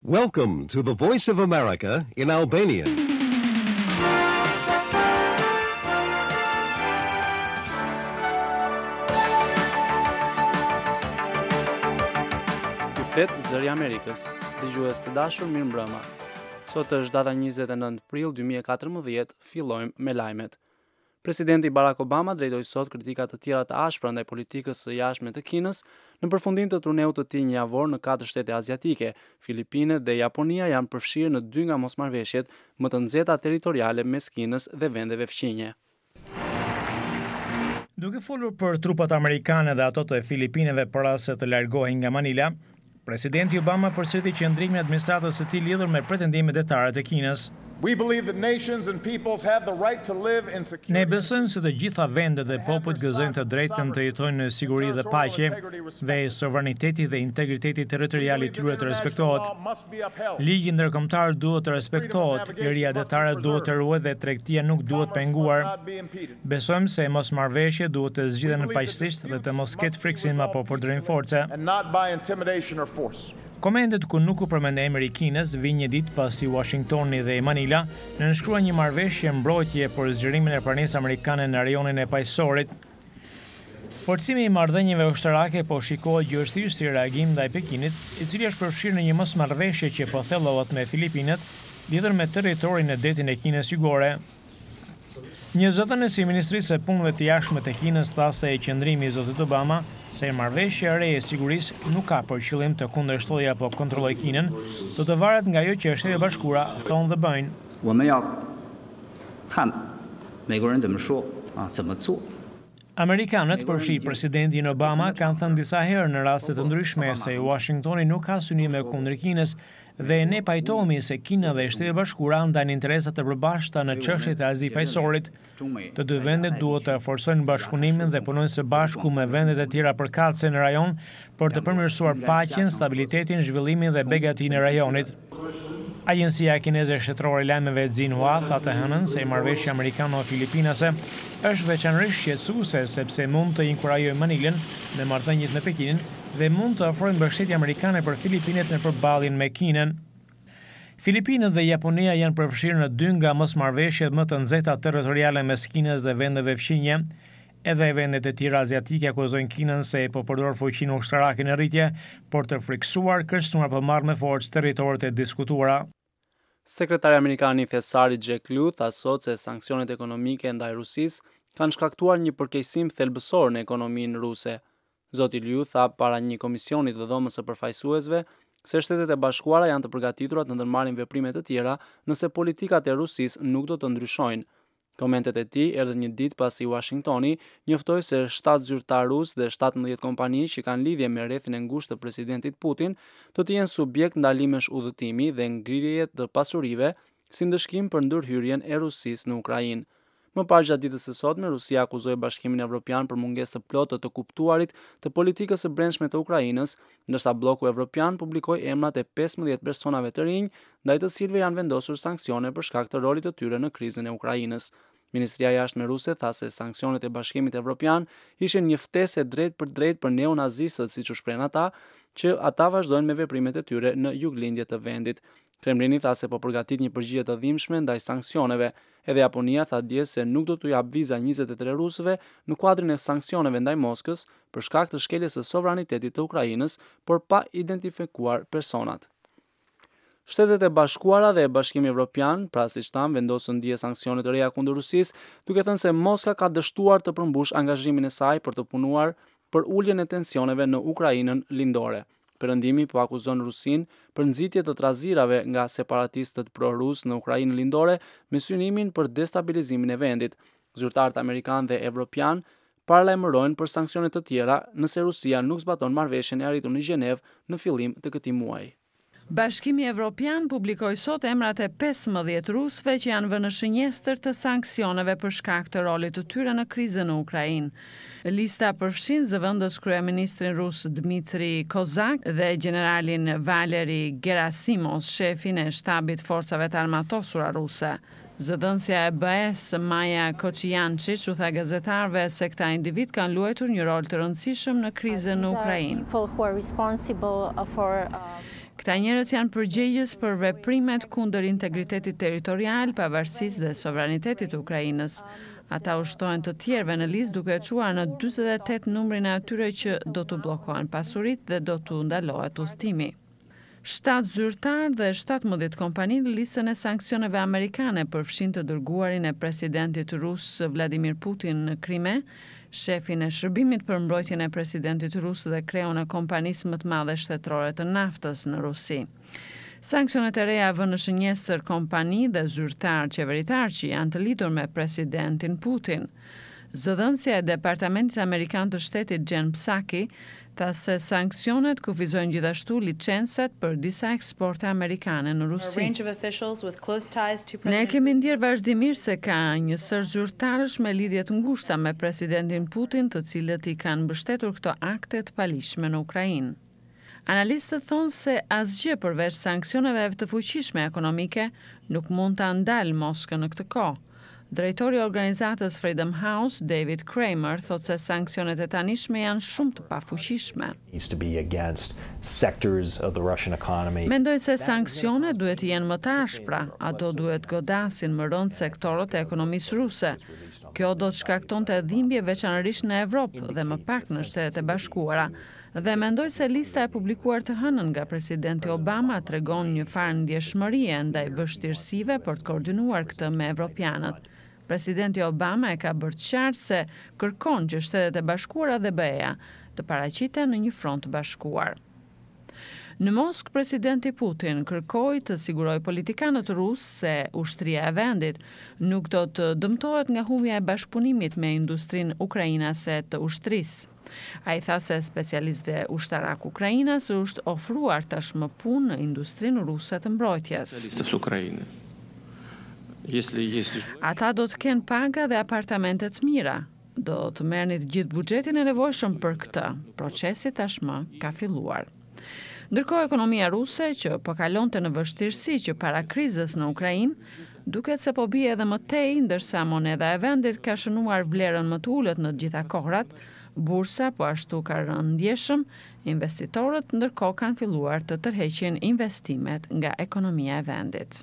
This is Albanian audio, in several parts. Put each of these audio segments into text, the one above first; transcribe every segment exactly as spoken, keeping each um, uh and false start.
Welcome to the Voice of America in Albania. Ju flet Zëri i Amerikës. Dëgjues të dashur, mirëmbrëma. Sot është data njëzet e nëntë prill dy mijë e katërmbëdhjetë, fillojmë me lajmet. Presidenti Barack Obama drejtoi sot kritika të tjera të ashpra ndaj politikës së jashtme të Kinës në përfundim të turneut të tij një javor në katër shtete aziatike. Filipinet dhe Japonia janë përfshirë në dy nga mosmarrveshjet më të nxehta territoriale mes Kinës dhe vendeve fqinje. Duke folur për trupat amerikane dhe ato të Filipineve para se të largohen nga Manila, presidenti Obama përsëriti qëndrimin e administratës së tij lidhur me pretendimet detare të Kinës. We believe that nations and peoples have the right to live in security. Ne besojmë se të gjitha vendet dhe popujt gëzojnë të drejtën të jetojnë në siguri dhe paqe, dhe sovraniteti dhe integriteti territorial i tyre të respektohet. Ligji ndërkombëtar duhet të respektohet, liria detare duhet të ruhet dhe tregtia nuk duhet penguar. Besojmë se mosmarrveshje duhet të zgjidhen paqësisht dhe të mos ketë friksim apo përdorimi force. Komendet ku nuk u përmend emri i Kinës vijnë një ditë pasi Washingtoni dhe Manila nënshkruan një marrëveshje mbrojtje për zgjerimin e pranisë amerikane në rajonin e paqësorit. Forcimi i marrëdhënieve ushtarake po shikohet gjithësisht si reagim ndaj Pekinit, i cili është përfshirë në një mosmarrëveshje që po thellohet me Filipinet, lidhur me territorin e detin e Kinës jugore. Një zëdhënës i Ministrisë së Punëve të Jashtme të Kinës tha se qëndrimi i zotit Obama se marrëveshja e re e sigurisë nuk ka për qëllim të kundërshtojë apo kontrollojë Kinën, do të varet nga ajo që Shtetet e Bashkuara thonë dhe bëjnë. 我们要看美国人怎么说啊，怎么做。 Amerikanët, përfshi presidentin Obama, kanë thënë disa herë në raste të ndryshme se Washingtoni nuk ka synime kundër Kinës dhe ne pajtohemi se Kina dhe Shtetet e Bashkuara ndajnë interesa të përbashkëta në çështjet e Azisë paqësorit. Të dy vendet duhet të forcojnë bashkëpunimin dhe punojnë së bashku me vendet e tjera përkatëse në rajon për të përmirësuar paqen, stabilitetin, zhvillimin dhe begatinë e rajonit. Agjencia kineze shtetërore e lajmeve Xinhua tha të hënën se marrëveshja amerikano-filipinase është veçanërisht shqetësuese sepse mund të inkurajojë Manilën në marrëdhëniet me Pekinin dhe mund të ofrojë mbështetje amerikane për Filipinet në përballjen me Kinën. Filipinet dhe Japonia janë përfshirë në dy nga mosmarrveshjet më të nxehta territoriale mes Kinës dhe vendeve fqinje. Edhe vendet e tjera aziatike akuzojnë Kinën se po përdor fuqinë ushtarake në rritje për të friksuar, kërcënuar apo marrë me forcë territoret e diskutuara. Sekretari amerikan i Thesari Jack Lew tha sot se sanksionet ekonomike ndaj Rusisë kanë shkaktuar një përkeqësim thelbësor në ekonominë ruse. Zoti Lew tha para një komisioni të dhomës së përfaqësuesve se Shtetet e Bashkuara janë të përgatitura të ndërmarrin veprime të tjera nëse politikat e Rusisë nuk do të ndryshojnë. Komentet e tij erdhën një ditë pasi Washingtoni njoftoi se shtatë zyrtar rus dhe shtatëmbëdhjetë kompani që kanë lidhje me rrethin e ngushtë të presidentit Putin do të jenë subjekt ndalimesh udhëtimi dhe ngrirje të pasurive si ndëshkim për ndërhyrjen e Rusisë në Ukrainë. Më parë gjatë ditës së sotme, Rusia akuzoi Bashkimin Evropian për mungesë të plotë të kuptuarit të politikës së brendshme të Ukrainës, ndërsa bloku evropian publikoi emrat e pesëmbëdhjetë personave të rinj ndaj të cilëve janë vendosur sanksione për shkak të rolit të tyre në krizën e Ukrainës. Ministria e Jashtme ruse tha se sanksionet e Bashkimit Evropian ishin një ftesë drejt për drejt për neonazistët, siç u shprehen ata, që ata vazhdojnë me veprimet e tyre në juglindje të vendit. Kremlini tha se po përgatit një përgjigje të dhimbshme ndaj sanksioneve. Edhe Japonia tha dje se nuk do t'u jap viza njëzet e tre rusëve në kuadrin e sanksioneve ndaj Moskës për shkak të shkeljes së sovranitetit të Ukrainës, por pa identifikuar personat. Shtetet e Bashkuara dhe Bashkimi Evropian, pra siç thamë, vendosën dje sanksione të reja kundër Rusisë, duke thënë se Moska ka dështuar të përmbush angazhimin e saj për të punuar për uljen e tensioneve në Ukrainën lindore. Perëndimi po akuzon Rusinë për nxitje të trazirave nga separatistët pro-rus në Ukrainën lindore me synimin për destabilizimin e vendit. Zyrtarët amerikan dhe evropian paralajmërojnë për sanksione të tjera nëse Rusia nuk zbaton marrëveshjen e arritur në Gjenev në fillim të këtij muaji. Bashkimi Evropian publikoi sot emrat e pesëmbëdhjetë rusëve që janë vënë në shënjestër të sanksioneve për shkak të rolit të tyre në krizën në Ukrainë. Lista përfshin zëvendës kryeministrin rus Dmitri Kozak dhe generalin Valeri Gerasimov, shefin e shtabit forcave të armatosura ruse. Zëdhënësja e B E S Maja Koqiančić u tha gazetarëve se këta individ kanë luajtur një rol të rëndësishëm në krizën në Ukrainë. Këta njerëz janë përgjegjës për veprimet kundër integritetit territorial, pavarësisë dhe sovranitetit të Ukrainës. Ata ushtojnë të tjerëve në listë duke e quar në dyzet e tetë numrin e atyre që do të bllokohen pasuritë dhe do të ndalohet udhëtimi. shtatë zyrtar dhe shtatëmbëdhjetë kompani në listën e sanksioneve amerikane përfshin të dërguarin e presidentit rus Vladimir Putin në Krime, shefin e shërbimit për mbrojtjen e presidentit rus dhe kreun e kompanisë më të madhe shtetërore të naftës në Rusi. Sanksionet e reja vënë në shënjestër kompani dhe zyrtar qeveritar që janë të lidhur me presidentin Putin. Zëdhënësja e Departamentit Amerikan të Shtetit Jen Psaki tha se sanksionet kufizojnë gjithashtu licencet për disa eksporte amerikane në Rusi. Ne kemi ndjerë vazhdimisht se ka një sër zyrtarësh me lidhje të ngushta me presidentin Putin, të cilët i kanë mbështetur këto akte të palishme në Ukrainë. Analistët thonë se asgjë përveç sanksioneve të fuqishme ekonomike nuk mund ta ndalë Moskën në këtë kohë. Drejtori i organizatës Freedom House, David Kramer, thotë se sanksionet e tanishme janë shumë të pafuqishme. Mendoj se sanksionet duhet të jenë më të ashpra, ato duhet godasin më rënd sektorët e ekonomisë ruse. Kjo do të shkaktonte dhimbje veçanërisht në Evropë dhe më pak në Shtetet e Bashkuara. Dhe mendoj se lista e publikuar të hënën nga presidenti Obama tregon një farë ndjeshmërie ndaj vështirësive për të koordinuar këtë me evropianët. Presidenti Obama e ka bërë të qartë se kërkon që Shtetet e Bashkuara dhe B E A të paraqiten në një front të bashkuar. Në Moskë, presidenti Putin kërkoi të sigurojë politikanët rusë se ushtria e vendit nuk do të dëmtohet nga humbja e bashkëpunimit me industrinë ukrainase të ushtrisë. Ai tha se specialistëve ushtarak ukrainas është ofruar tashmë punë në industrinë ruse të mbrojtjes. Ata do të kenë paga dhe apartamente të mira. Do të merrni të gjithë buxhetin e nevojshëm për këtë. Procesi tashmë ka filluar. Ndërkohë, ekonomia ruse që po kalonte në vështirësi që para krizës në Ukrainë, duket se po bie edhe më tej, ndërsa moneda e vendit ka shënuar vlerën më të ulët në të gjitha kohrat, bursa po ashtu ka rënë ndjeshëm, investitorët ndërkohë kanë filluar të tërheqin investimet nga ekonomia e vendit.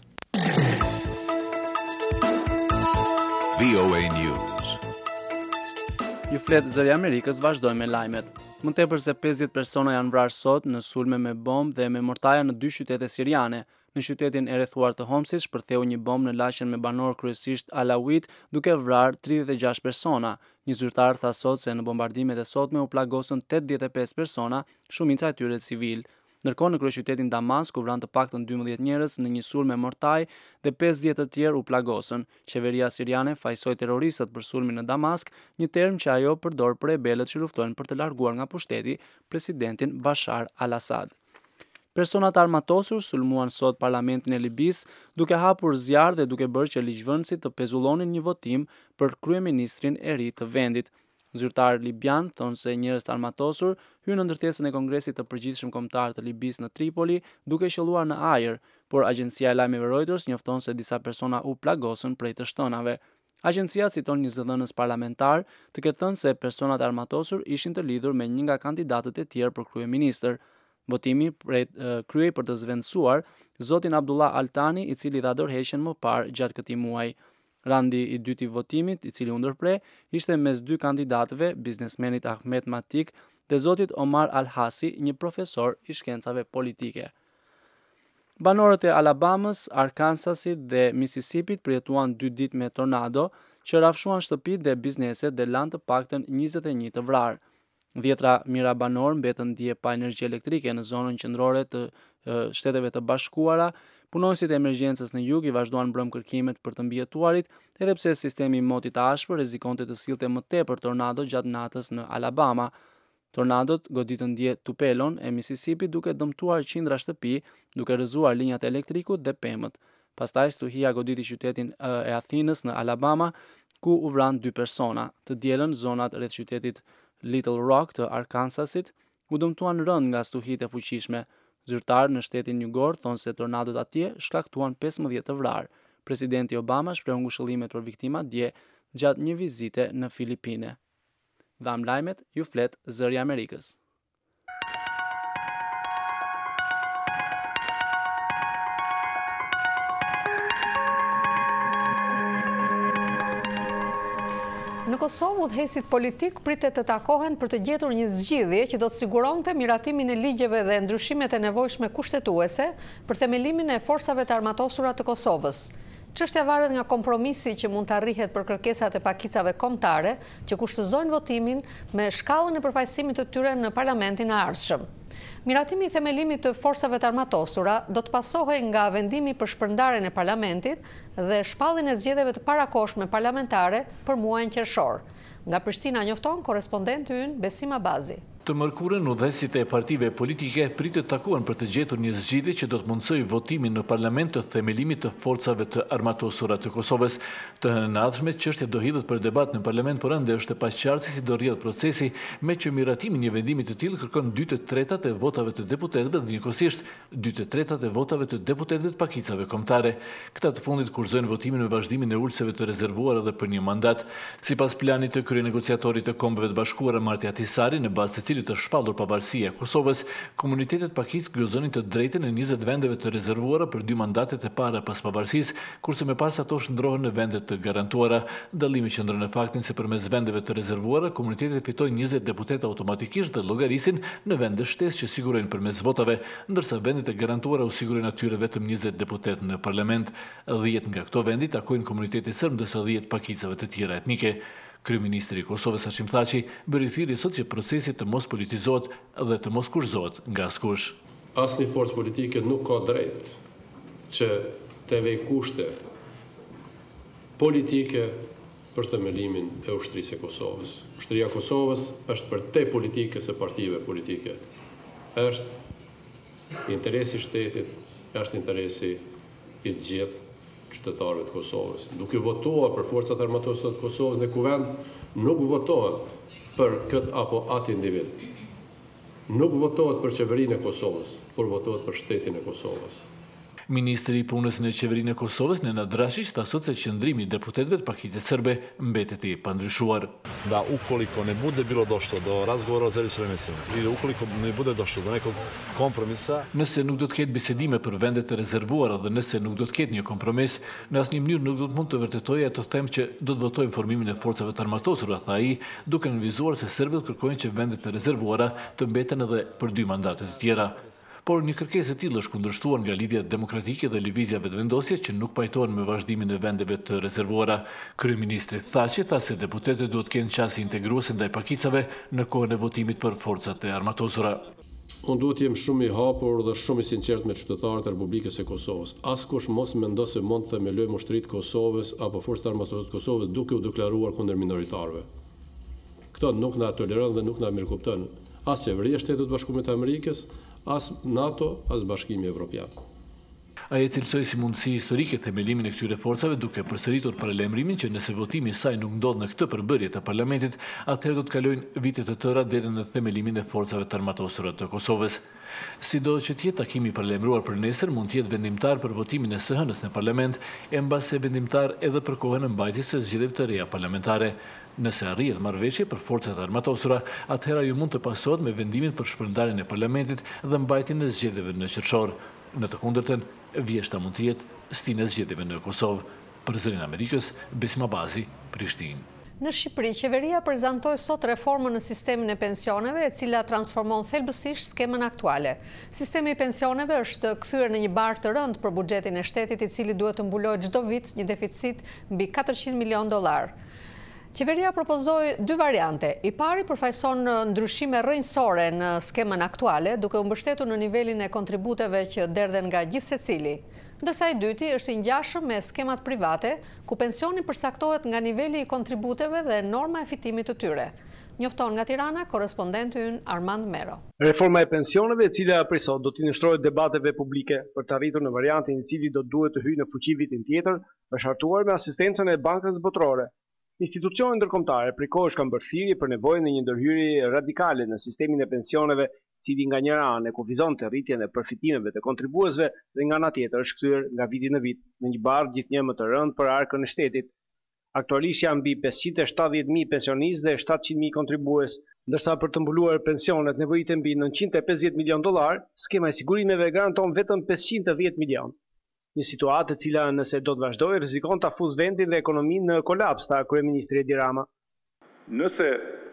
V O A News. Ju flet Zëri i Amerikës, vazhdojmë me lajmet. Më tepër se pesëdhjetë persona janë vrarë sot në sulme me bombë dhe me mortaja në dy qytete siriane. Në qytetin e rrethuar të Homsit shpërtheu një bombë në lagjen me banor kryesisht alawit, duke vrarë tridhjetë e gjashtë persona. Një zyrtar tha sot se në bombardimet e sotme u plagosën tetëdhjetë e pesë persona, shumica e tyre civil. Ndërkohë në kryeqytetin Damask u vranë të paktën dymbëdhjetë njerëz në një sulm me mortaj dhe pesëdhjetë të tjerë u plagosën. Qeveria siriane fajsoi terroristët për sulmin në Damask, një term që ajo përdor për rebelët që luftojnë për të larguar nga pushteti presidentin Bashar al-Assad. Personat armatosur sulmuan sot parlamentin e Libis, duke hapur zjarr dhe duke bërë që ligjvënësit të pezullonin një votim për kryeministrin e ri të vendit. Zyrtar libian thonë se njerëz të armatosur hynë në ndërtesën e Kongresit të Përgjithshëm Kombëtar të Libis në Tripoli, duke qelluar në ajër, por agjencia e lajmeve Reuters njofton se disa persona u plagosën prej të shtonave. Agjencia citon një zëdhënës parlamentar të ketë thënë se personat armatosur ishin të lidhur me një nga kandidatët e tjerë për kryeministër. Votimi kryej për të zvendësuar zotin Abdullah Altani, i cili dha dorëheqjen më parë gjatë këtij muaji. Randi i dytë i votimit, i cili u ndërpre, ishte mes dy kandidatëve, biznesmenit Ahmed Matik dhe zotit Omar Al-Hasi, një profesor i shkencave politike. Banorët e Alabamës, Arkansasit dhe Mississippit përjetuan dy ditë me tornado që rafshuan shtëpitë dhe bizneset dhe lanë të paktën njëzet e një të vrarë. Dhjetra mijëra banor mbetën dje pa energji elektrike në zonën qendrore të Shteteve të Bashkuara. Punojësit e emergjencës në jug i vazhduan mbrëm kërkimet për të mbijetuarit, edhe pse sistemi i motit të ashpër rrezikonte të sillte më tepër tornado gjatë natës në Alabama. Tornadot goditën dje Tupelon e Mississippi, duke dëmtuar qindra shtëpi, duke rrëzuar linjat e elektrikut dhe pemët. Pastaj stuhia goditi qytetin e Athinës në Alabama, ku u vranë dy persona. Të dielën zonat rreth qytetit Little Rock të Arkansasit u dëmtuan rënd nga stuhitë e fuqishme. Zyrtar në shtetin jugor thonë se tornadot atje shkaktuan pesëmbëdhjetë të vrarë. Presidenti Obama shpreu ngushëllimet për viktimat dje gjatë një vizite në Filipine. Dham lajmet, ju flet Zëri i Amerikës. Në Kosovë, udhëheqësit politik pritet të takohen për të gjetur një zgjidhje që do të siguronte miratimin e ligjeve dhe ndryshimet e nevojshme kushtetuese për themelimin e forcave të armatosura të Kosovës. Çështja varet nga kompromisi që mund të arrihet për kërkesat e pakicave kombëtare që kushtëzojnë votimin me shkallën e përfaqësimit të tyre në parlamentin e ardhshëm. Miratimi i themelimit të forcave të armatosura do të pasohej nga vendimi për shpërndarjen e parlamentit dhe shpalljen e zgjedhjeve të parakohshme parlamentare për muajin qershor. Nga Prishtina njofton korrespondenti ynë Besim Abazi. Të mërkurën udhëheqësit e partive politike pritet të takohen për të gjetur një zgjidhje që do të mundsojë votimin në parlament të themelimit të forcave të armatosura të Kosovës. Të hënardhshme çështja do hidhet për debat në parlament, por ende është e paqartë si do rrjedh procesi, me që miratimi një vendimi të tillë kërkon dy të tretat e votave të deputetëve dhe njëkohësisht dy të tretat e votave të deputetëve të pakicave kombëtare. Këta të fundit kurzojnë votimin me vazhdimin e ulseve të rezervuara dhe për një mandat. Sipas planit të kryenegociatorit të Kombeve të Bashkuara Marti Ahtisari, në bazë të të shpallur pavarësia e Kosovës, komunitetet pakicë gëzonin të drejtën e njëzet vendeve të rezervuara për dy mandatet e para pas pavarësisë, kurse më pas ato shndrohen në vendet të garantuara. Dallimi qëndron në faktin se përmes vendeve të rezervuara, komunitetet fitojnë njëzet deputet automatikisht dhe llogarisin në vende shtesë që sigurojnë përmes votave, ndërsa vendet e garantuara u sigurojnë atyre vetëm njëzet deputet në parlament. dhjetë nga këto vendi takojnë komunitetit serb, ndërsa dhjetë pakicave të tjera etnike. Kryeministri i Kosovës Hashim Thaçi bëri thirrje sot që procesi të mos politizohet dhe të mos kurzohet nga askush. Asnjë forcë politike nuk ka drejt që të vej kushte politike për themelimin e ushtrisë së Kosovës. Ushtria e Kosovës është për te politike se partive politike. Është interesi i shtetit, është interesi i të gjithë qytetarëve të Kosovës. Duke votuar për forcat armatosura të Kosovës në kuvend, nuk votohet për këtë apo atë individ. Nuk votohet për qeverinë e Kosovës, por votohet për shtetin e Kosovës. Ministri i punës në qeverinë e Kosovës, Nenad Drašić, tha sot se qëndrimi i deputetëve të pakicës serbe mbetet i pandryshuar. Da ukoliko ne bude bilo došlo do razgovora o zajedničkom mesecu ili ukoliko ne bude došlo do nekog kompromisa, nëse nuk do të ketë bisedime për vendet e rezervuara dhe nëse nuk do të ketë një kompromis, në asnjë mënyrë nuk do të mund të vërtetojë të them që do të votojmë formimin e forcave të armatosura, tha ai, duke nënvizuar se serbët kërkojnë që vendet e rezervuara të mbeten edhe për dy mandate të tjera. Por një kërkesë e tillë është kundërshtuar nga Lidhja Demokratike dhe Lëvizja Vetëvendosje që nuk pajtohen me vazhdimin e vendeve të rezervuara. Kryeministri Thaçi tha se deputetët duhet të kenë qasje integruese ndaj pakicave në kohën e votimit për forcat e armatosura. Unë duhet jem shumë i hapur dhe shumë i sinqert me qytetarët e Republikës së Kosovës. Askush mos mendon se mund të themelojë ushtrisë të Kosovës apo forcat armatosore të Kosovës duke u deklaruar kundër minoritarëve. Këto nuk na tolerojnë dhe nuk na mirëkuptojnë. As qeveria e Shtetit të Bashkuar të Amerikës, as NATO, as Bashkimi Evropian. Ai e cilësoi si mundësi historike themelimin e këtyre forcave, duke përsëritur paralajmërimin që nëse votimi i saj nuk ndodh në këtë përbërje të parlamentit, atëherë do të kalojnë vite të tëra deri në themelimin e forcave të armatosura të Kosovës. Sido që të jetë takimi i paralajmëruar për nesër, mund të jetë vendimtar për votimin e së hënës në parlament, e mbase vendimtar edhe për kohën e mbajtjes së zgjedhjeve të reja parlamentare. Nëse arrihet marrëveshje për forcat armatosura, atëherë ajo mund të pasohet me vendimin për shpërndarjen e parlamentit dhe mbajtjen e zgjedhjeve në qershor. Në të kundërtën, vjeshta mund të jetë stinë e zgjedhjeve në Kosovë. Për Zërin e Amerikës, Besim Abazi, Prishtinë. Në Shqipëri, qeveria prezantoi sot reformën në sistemin e pensioneve, e cila transformon thelbësisht skemën aktuale. Sistemi i pensioneve është kthyer në një barkë të rëndë për buxhetin e shtetit, i cili duhet të mbulojë çdo vit një deficit mbi katërqind milion dollar. Qeveria propozoi dy variante. I pari përfaqëson ndryshime rrënjësore në skemën aktuale, duke u mbështetur në nivelin e kontributeve që derdhen nga gjithë secili. Ndërsa i dyti është i ngjashëm me skemat private, ku pensioni përcaktohet nga niveli i kontributeve dhe norma e fitimit të tyre. Njofton nga Tirana korrespondenti ynë Armand Mero. Reforma e pensioneve, e cila prej sot do të inështrohet debateve publike për të arritur në variantin i cili do duhet të hyjë në fuqi vitin tjetër, është hartuar me asistencën e Bankës Botërore. Institucionet ndërkombëtare prej kohësh kanë bërë thirrje për nevojën e një ndërhyrje radikale në sistemin e pensioneve, cili nga njëra anë e kufizonte rritjen e përfitimeve të kontribuesve dhe nga ana tjetër është kthyer nga viti në vit në një barkë gjithnjë më të rëndë për arkën e shtetit. Aktualisht janë mbi pesëqind e shtatëdhjetë mijë pensionistë dhe shtatëqind mijë kontribues, ndërsa për të mbuluar pensionet nevojiten mbi nëntëqind e pesëdhjetë milion dollar, skema e sigurimeve garanton vetëm pesëqind e dhjetë milion. Një situatë e cila nëse do të vazhdojë rrezikon ta fuzë vendin dhe ekonominë në kolaps, tha kryeministri Edi Rama. Nëse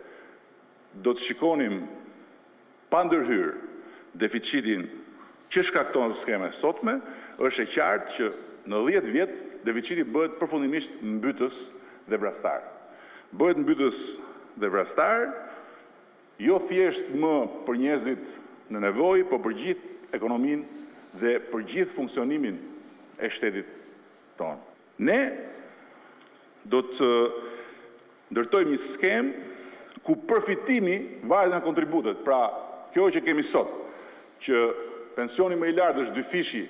do të shikonim pa ndërhyrë deficitin që shkakton skema e sotme, është e qartë që në dhjetë vjet deficiti bëhet përfundimisht mbytës dhe vrastar. Bëhet mbytës dhe vrastar, jo thjesht më për njerëzit në nevojë, por për gjithë ekonominë dhe për gjithë funksionimin e shtetit tonë. Ne do të ndërtojmë një skemë ku përfitimi varet nga kontributet. Pra, kjo që kemi sot, që pensioni më i lartë është dy fishi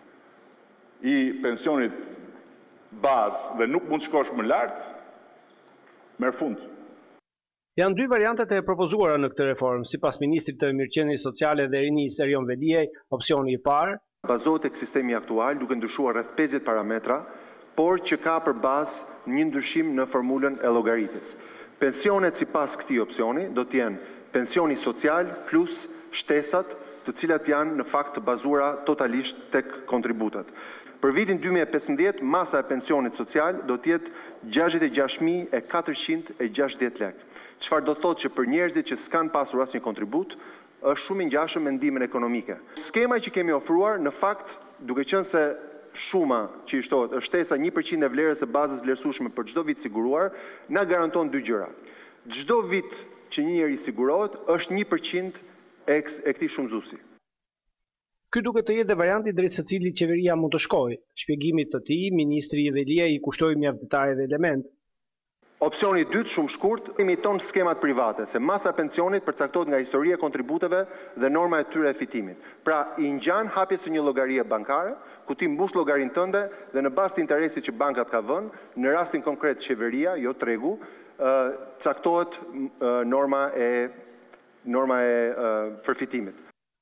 i pensionit bazë dhe nuk mund të shkosh më lart, merr fund. Janë dy variantet e propozuara në këtë reformë, sipas ministrit të Mirëqenies Sociale dhe Rinisë Erion Veliaj. Opsioni i parë bazohet tek sistemi aktual, duke ndryshuar rreth pesëdhjetë parametra, por që ka për bazë një ndryshim në formulën e llogaritjes. Pensionet sipas këtij opsioni do të jenë pensioni social plus shtesat, të cilat janë në fakt të bazuara totalisht tek kontributet. Për vitin dy mijë e pesëmbëdhjetë, masa e pensionit social do të jetë gjashtëdhjetë e gjashtë mijë e katërqind e gjashtëdhjetë lekë. Çfarë do të thotë që për njerëzit që s'kan pasur asnjë kontribut, është shumë i ngjashëm me ndihmën ekonomike. Skema që kemi ofruar, në fakt, duke qenë se shuma që i shtohet është shtesa një përqind e vlerës së bazës vlerësueshme për çdo vit siguruar, na garanton dy gjëra. Çdo vit që një njeri sigurohet është një përqind e këtij shumëzuesi. Ky duket të jetë dhe varianti drejt së cilit qeveria mund të shkojë. Shpjegimit të tij, ministri Veliaj i kushtoi mjaft detale dhe elemente. Opsioni i dytë, shumë shkurt, imiton skemat private, se masa e pensionit përcaktohet nga historia e kontributeve dhe norma e tyre e fitimit. Pra, i ngjan hapjes së një llogarie bankare, ku ti mbush llogarinë tënde dhe në bazë të interesit që bankat ka vënë, në rastin konkret qeveria, jo tregu, caktohet norma e norma e përfitimit.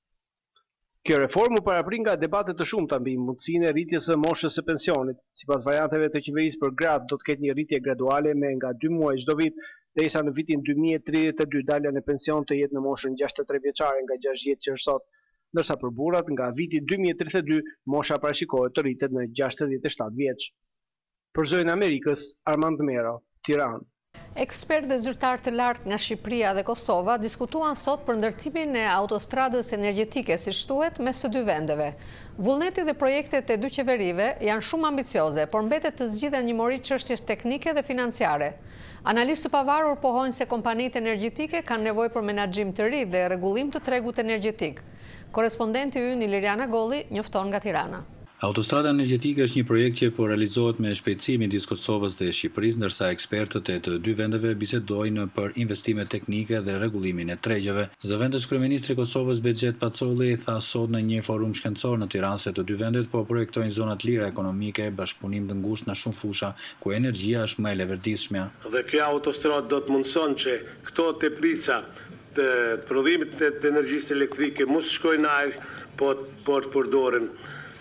Kjo reformë u paraprin nga debate të shumta mbi mundësinë e rritjes së moshës së pensionit. Sipas varianteve të qeverisë për gratë, do të ketë një rritje graduale me nga dy muaj çdo vit, derisa në vitin dy mijë e tridhjetë e dy dalja në pension të jetë në moshën gjashtëdhjetë e tre vjeçare nga gjashtëdhjetë që është sot, ndërsa për burrat nga viti dy mijë e tridhjetë e dy mosha parashikohet të rritet në gjashtëdhjetë e shtatë vjeç. Për Zërin e Amerikës, Armand Mero, Tiranë. Ekspertë dhe zyrtarë të lartë nga Shqipëria dhe Kosova diskutuan sot për ndërtimin e autostradës energjetike, siç thuhet, mes së dy vendeve. Vullneti dhe projektet e dy qeverive janë shumë ambicioze, por mbetet të zgjidhen një mori çështjesh teknike dhe financiare. Analistë të pavarur pohojnë se kompanitë energjetike kanë nevojë për menaxhim të ri dhe rregullim të tregut energjetik. Korespondenti ynë Iliriana Golli njofton nga Tirana. Autostrada energjetike është një projekt që po realizohet me shpejtësi midis Kosovës dhe Shqipërisë, ndërsa ekspertët e të dy vendeve bisedojnë për investime teknike dhe rregullimin e tregjeve. Zëvendës kryeministri i Kosovës Bexhet Pacolli tha sot në një forum shkencor në Tiranë se të dy vendet po projektojnë zona të lira ekonomike, bashkëpunim të ngushtë në shumë fusha ku energjia është më e leverdishme. Dhe kjo autostradë do të mundson që këto teplica të prodhimit të energjisë elektrike mos shkojnë ajër, po po të përdoren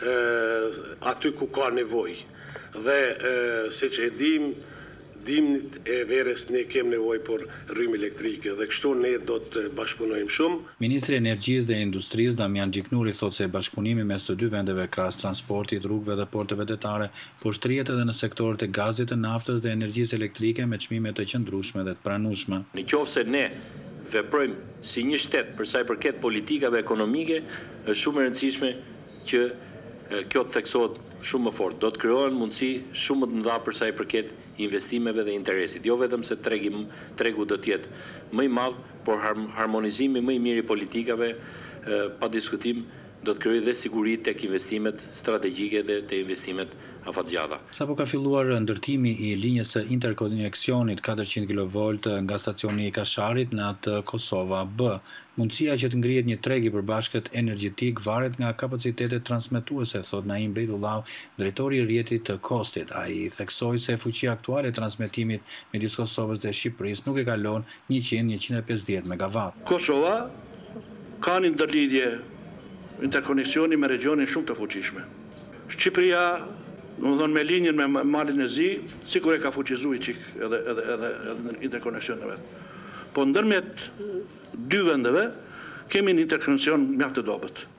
aty ku ka nevojë. Dhe siç e dim, dimnit e verës ne kemi nevojë për rrymë elektrike dhe kështu ne do të bashkëpunojmë shumë. Ministri i Energjisë dhe Industrisë Damian Gjiknuri thotë se bashkëpunimi mes të dy vendeve krahas transportit, rrugëve dhe porteve detare po shtrihet edhe në sektorët e gazit, të naftës dhe energjisë elektrike me çmime të qëndrueshme dhe të pranueshme. Nëse ne veprojmë si një shtet për sa i përket politikave ekonomike, është shumë e rëndësishme që kjo të theksohet shumë më fort. Do të krijohen mundësi shumë më të mëdha për sa i përket investimeve dhe interesit. Jo vetëm se tregi, tregu do të jetë më i madh, por harmonizimi më i mirë i politikave, pa diskutim, do të krijojë dhe siguri tek investimet strategjike dhe te investimet afatgjata. Sapo ka filluar ndërtimi i linjës së interkoneksionit katërqind kilovolt nga stacioni i Kasharit në atë Kosova B. Mundësia që të ngrihet një treg i përbashkët energjetik varet nga kapacitetet transmetuese, thot Naim Bejtullau, drejtori i rrjetit të Kostit. Ai theksoi se fuqia aktuale e transmetimit midis Kosovës dhe Shqipërisë nuk e kalon njëqind deri njëqind e pesëdhjetë megawatt. Kosova ka një ndërlidhje interkoneksioni me regionin shumë të fuqishme. Shqipëria, domethënë me linjën me malin e Zi, sikur e ka fuqizuar çik edhe edhe edhe, edhe interkoneksionin e vet. Po ndërmjet dy vendeve kemi një interkoneksion mjaft të dobët.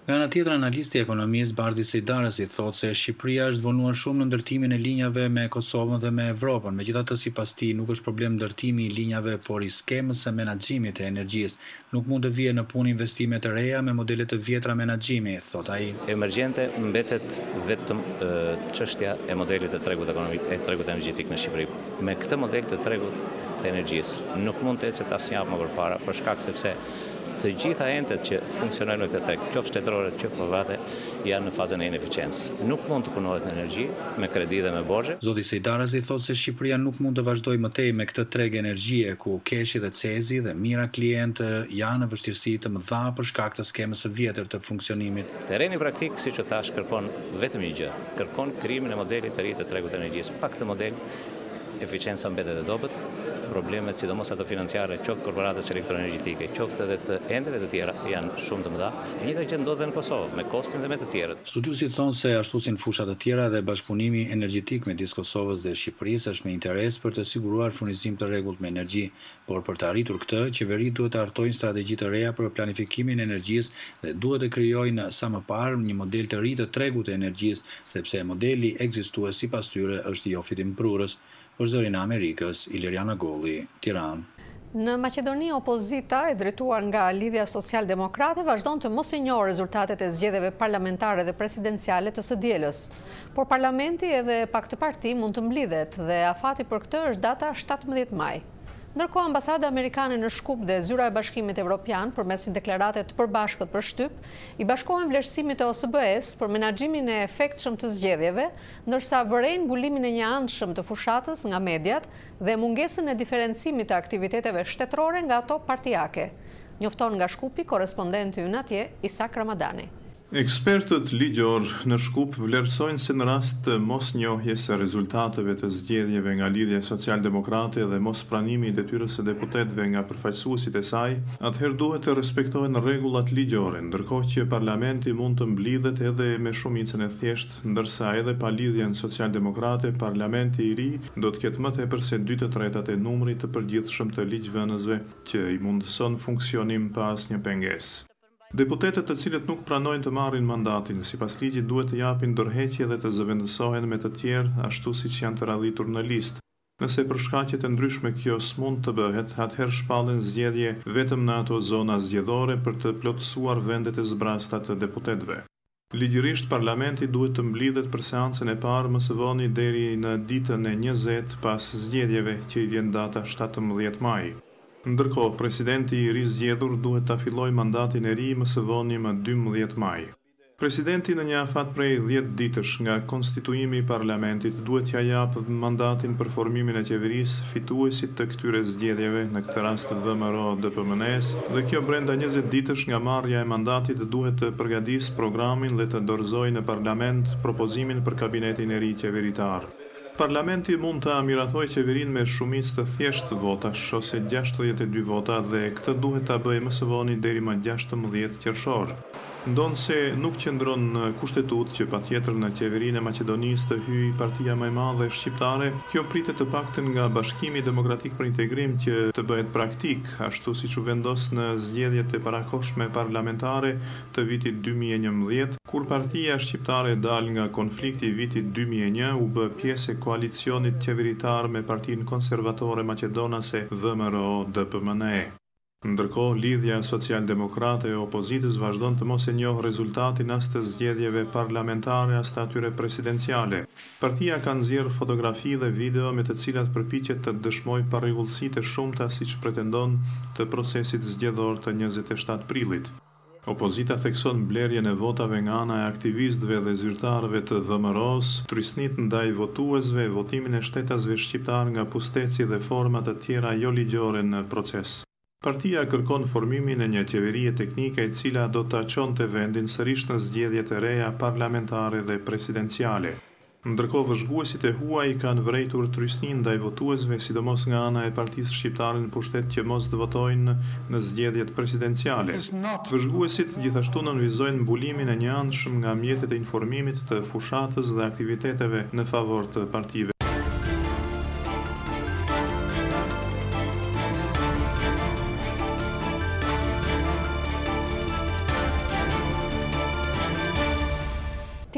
Nga ana tjetër, analisti i ekonomisë Bardi Sejdarasi thotë se Shqipëria është vonuar shumë në ndërtimin e linjave me Kosovën dhe me Evropën. Megjithatë, sipas tij, nuk është problem ndërtimi i linjave, por i skemës së menaxhimit të energjisë. Nuk mund të vijë në punë investime të reja me modele të vjetra menaxhimi, thotë ai. Emergjente mbetet vetëm çështja e modelit të tregut ekonomik, e tregut energjetik në Shqipëri. Me këtë model të tregut të energjisë nuk mund të ecet asnjë javë më përpara, për shkak sepse të gjitha entet që funksionojnë në këtë treg, qoftë shtetërore, qoftë private, janë në fazën e ineficiencës. Nuk mund të punohet në energji me kredi dhe me borxhe. Zoti Sejdarasi thotë se Shqipëria nuk mund të vazhdojë më tej me këtë treg energjie ku keshi dhe cezi dhe mira klientë janë në vështirësi të mëdha për shkak të skemës së vjetër të funksionimit. Terreni praktik, siç u thash, kërkon vetëm një gjë, kërkon krijimin e modelit të ri të tregut të energjisë. Pa këtë model, eficienca mbetet e dobët, problemet sidomos ato financiare, qoftë korporatës elektroenergjetike, qoftë edhe të endeve të tjera janë shumë të mëdha. E njëjta gjë ndodh në Kosovë, me Kostin dhe me të tjerët. Studiuesit thonë se ashtu si në fusha të tjera dhe bashkëpunimi energjetik midis Kosovës dhe Shqipërisë është me interes për të siguruar furnizim të rregullt me energji, por për të arritur këtë, qeveritë duhet të hartojnë strategji të reja për planifikimin e energjisë dhe duhet të krijojnë sa më parë një model të ri të tregut të energjisë, sepse modeli ekzistues sipas tyre është jo fitim prurës. Për Zërin e Amerikës, Iliriana Golli, Tiranë. Në Maqedoni, opozita e drejtuar nga Lidhja Social-Demokrate vazhdon të mos i njohë rezultatet e zgjedhjeve parlamentare dhe presidenciale të së dielës. Por parlamenti edhe pak të parti mund të mblidhet dhe afati për këtë është data shtatëmbëdhjetë maj. Ndërkohë, ambasada amerikane në Shkup dhe Zyra e Bashkimit Evropian, përmes një deklaratet të përbashkët për shtyp, i bashkohen vlerësimit e O S B E-s për menaxhimin e efektshëm të zgjedhjeve, ndërsa vërejnë mbulimin e një anshëm të fushatës nga mediat dhe mungesën e diferencimit të aktiviteteve shtetërore nga ato partijake. Njofton nga Shkupi korrespondenti ynë atje, Isak Ramadani. Ekspertët ligjor në Shkup vlerësojnë se në rast të mos njohjes së rezultateve të zgjedhjeve nga Lidhja Social-Demokrate dhe mos pranimi i detyrës së deputetëve nga përfaqësuesit e saj, atëherë duhet të respektohen rregullat ligjore, ndërkohë që parlamenti mund të mblidhet edhe me shumicën e thjeshtë, ndërsa edhe pa Lidhjen Social-Demokrate, parlamenti i ri do të ketë më tepër se dy të tretat e numrit të përgjithshëm të ligjvënësve që i mundëson funksionim pa asnjë pengesë. Deputetët të cilët nuk pranojnë të marrin mandatin, sipas ligjit duhet të japin dorëheqje dhe të zëvendësohen me të tjerë ashtu siç janë të radhitur në listë. Nëse për shkaqe të ndryshme kjo s'mund të bëhet, atëherë shpallen zgjedhje vetëm në ato zona zgjedhore për të plotësuar vendet e zbrasta të deputetëve. Ligjërisht parlamenti duhet të mblidhet për seancën e parë më së voni deri në ditën e njëzet pas zgjedhjeve që i vjen data shtatëmbëdhjetë maj. Ndërkohë, presidenti i rizgjedhur duhet ta fillojë mandatin e ri më së voni më dymbëdhjetë maj. Presidenti në një afat prej dhjetë ditësh nga konstituimi i parlamentit duhet t'ia japë mandatin për formimin e qeverisë fituesit të këtyre zgjedhjeve, në këtë rast V M R O D P M N S, dhe kjo brenda njëzet ditësh nga marrja e mandatit duhet të përgatisë programin dhe të dorëzojë në parlament propozimin për kabinetin e ri qeveritar. Parlamenti mund të amiratoj qeverin me shumicë të thjeshtë votash ose gjashtëdhjetë e dy vota dhe këtë duhet ta bëjë më së voni deri më gjashtëmbëdhjetë qershor. Ndonë se nuk qëndron në kushtetut që patjetër në qeverinë e Maqedonisë të hyjë partia më e madhe shqiptare, kjo pritet të paktën nga Bashkimi Demokratik për Integrim që të bëhet praktik, ashtu siç u vendos në zgjedhjet e parakohshme parlamentare të vitit dy mijë e njëmbëdhjetë, kur partia shqiptare dal nga konflikti i vitit dy mijë e një u bë pjesë e koalicionit qeveritar me Partinë Konservatore Maqedonase V M R O D P M N E. Ndërkohë, Lidhja Social-Demokrate e opozitës vazhdon të mos e njohë rezultatin as të zgjedhjeve parlamentare as të atyre presidenciale. Partia ka nxjerrë fotografi dhe video me të cilat përpiqet të dëshmojë parregullsitë e shumta siç pretendon të procesit zgjedhor të njëzet e shtatë prillit. Opozita thekson blerjen e votave nga ana e aktivistëve dhe zyrtarëve të V M R O-s, trysnit ndaj votuesve, votimin e shtetasve shqiptar nga pusteci dhe forma të tjera jo ligjore në proces. Partia kërkon formimin e një qeverie teknike e cila do ta çonte vendin sërish në zgjedhjet e reja parlamentare dhe presidenciale. Ndërkohë, vëzhguesit e huaj kanë vërejtur trysni ndaj votuesve, sidomos nga ana e Partisë Shqiptare në pushtet që mos të votojnë në zgjedhjet presidenciale. Vëzhguesit gjithashtu nënvizojnë mbulimin e një anshëm nga mjetet e informimit të fushatës dhe aktiviteteve në favor të partive.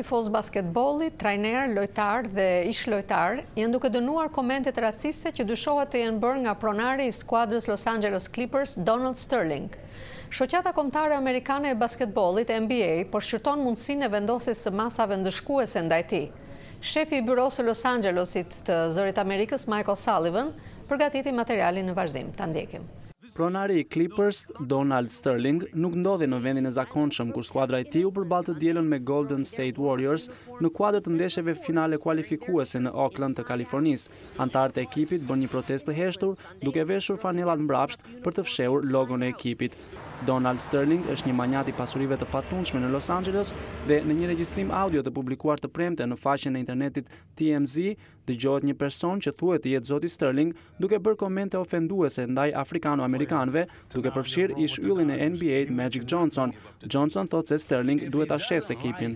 tifoz basketbolli, trajner, lojtar dhe ish lojtar janë duke dënuar komentet raciste që dyshohet të jenë bërë nga pronari i skuadrës Los Angeles Clippers, Donald Sterling. Shoqata kombëtare amerikane e basketbollit N B A po shqyrton mundësinë e vendosjes së masave ndëshkuese ndaj tij. Shefi i byrosë së Los Angelesit të Zërit Amerikës, Michael Sullivan, përgatiti materialin në vazhdim. Ta ndjekim. Pronari i Clippers, Donald Sterling, nuk ndodhi në vendin e zakonshëm kur skuadra e tij u përball të dielën me Golden State Warriors në kuadër të ndeshjeve finale kualifikuese në Oakland të Kalifornisë. Antarët e ekipit bën një protestë të heshtur duke veshur fanellat mbrapsht për të fshehur logon e ekipit. Donald Sterling është një manjat i pasurive të patundshme në Los Angeles dhe në një regjistrim audio të publikuar të premte në faqen e internetit T M Z, dëgjohet një person që thuhet të jetë zoti Sterling duke bërë komente ofenduese ndaj afrikano-amerikanëve, duke përfshirë ish yllin e N B A Magic Johnson. Johnson thotë se Sterling duhet ta shesë ekipin.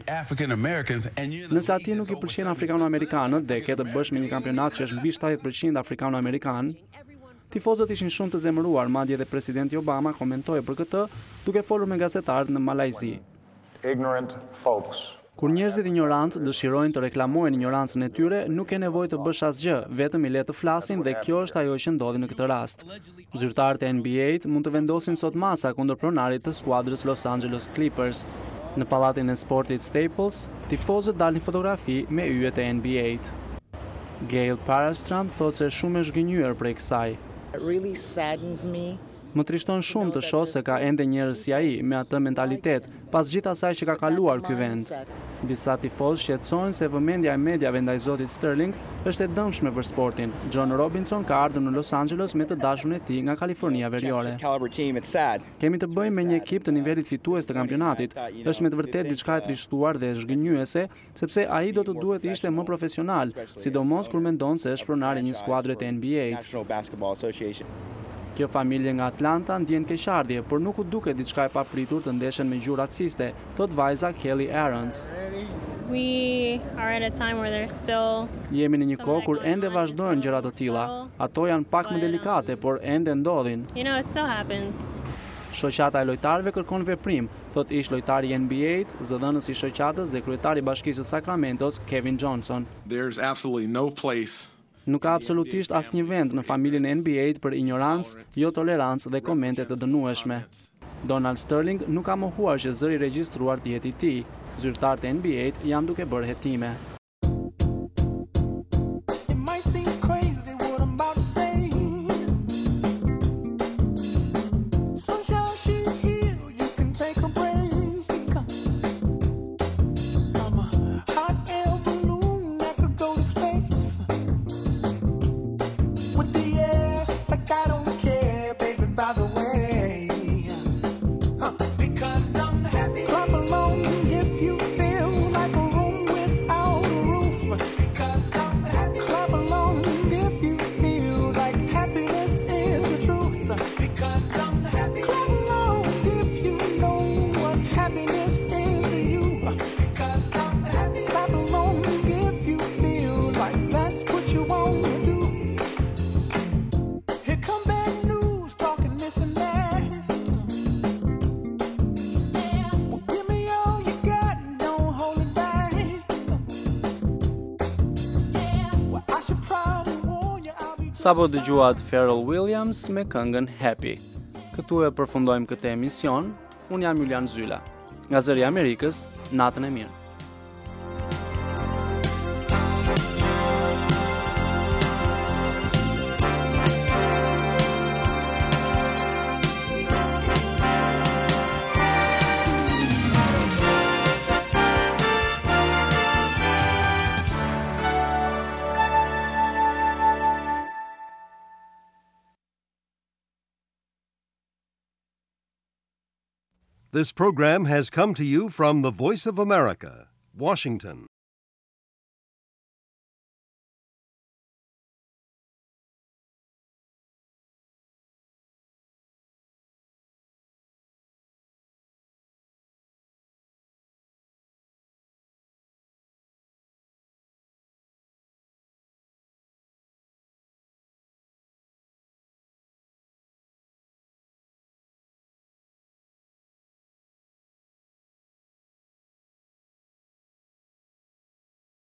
Nëse atij nuk i pëlqejnë afrikano-amerikanët dhe ke të bësh me një kampionat që është mbi shtatëdhjetë përqind afrikano-amerikan, tifozët ishin shumë të zemëruar, madje edhe presidenti Obama komentoi për këtë duke folur me gazetarët në Malajzi. Ignorant folks. Kur njerëzit ignorant dëshirojnë të reklamojnë ignorancën e tyre, nuk e nevojë të bësh asgjë, vetëm i le të flasin dhe kjo është ajo që ndodhi në këtë rast. Zyrtarët e N B A-t mund të vendosin sot masa kundër pronarit të skuadrës Los Angeles Clippers. Në pallatin e sportit Staples, tifozët dalin fotografi me yjet e N B A-t. Gail Parastram thotë se shumë e zhgënjur prej kësaj. It really saddens me. Më trishton shumë të shoh se ka ende njerëz si ai me atë mentalitet pas gjithë asaj që ka kaluar ky vend. Disa tifozë shqetësojnë se vëmendja e mediave ndaj zotit Sterling është e dëmshme për sportin. John Robinson ka ardhur në Los Angeles me të dashurin e tij nga Kalifornia Veriore. Kemi të bëjmë me një ekip të nivelit fitues të kampionatit. Është me të vërtetë diçka e trishtuar dhe zhgënjyese, sepse ai do të duhet të ishte më profesional, sidomos kur mendon se është pronari një skuadre të N B A-t. Kjo familje nga Atlanta ndjen keqardhje, por nuk u duket diçka e papritur të ndeshen me gjuhë raciste, thot vajza Kelly Aarons. We are at a time where there's still Jemi në një kohë kur ende vazhdojnë gjëra të tilla. Ato janë pak më delikate, por ende ndodhin. You know, it still happens. Shoqata e lojtarëve kërkon veprim, thot ish lojtari i N B A-t, zëdhënës i shoqatës dhe kryetari i Bashkisë së Sacramentos, Kevin Johnson. There's absolutely no place Nuk ka absolutisht asnjë vend në familjen e N B A-t për ignorancë, jo tolerancë dhe komente të dënueshme. Donald Sterling nuk ka mohuar që zëri regjistruar të jetë i tij. Zyrtarët e N B A-t janë duke bërë hetime. Sapo dëgjuat Pharrell Williams me këngën Happy. Këtu e përfundojmë këtë emision. Unë jam Julian Zyla. Nga Zëri i Amerikës, natën e mirë. This program has come to you from the Voice of America, Washington.